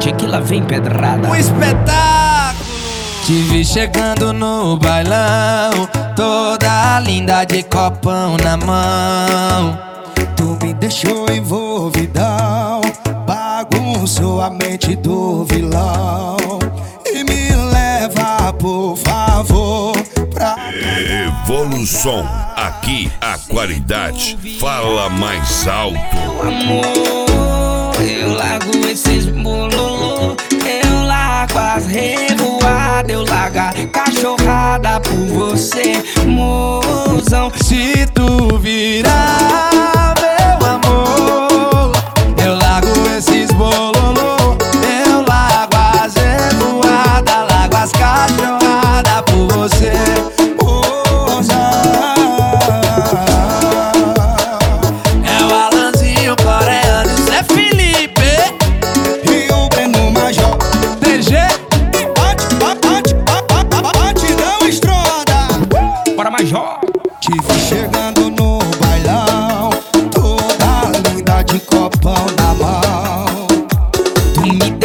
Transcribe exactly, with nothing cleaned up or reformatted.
forte que lá vem pedrada. Um espetáculo! Te vi chegando no bailão, toda linda de copão na mão. Tu me deixou envolvidão, bagunçou a mente do vilão. E me leva, por favor, pra... Evolução, aqui a qualidade fala mais alto. Meu amor, eu largo esses bololô, eu largo as revoadas, eu largo a cachorrada por você, mozão. Se tu virar, meu amor, eu largo esses bololô, eu largo as revoadas, largo as cachorradas por você. É o Alanzinho coreano, Zé Felipe E o Breno Major D G. bate, bate, bate, batidão estronda. Bora, Major. Te vi chegando no bailão, toda linda de copão na mão. Tu me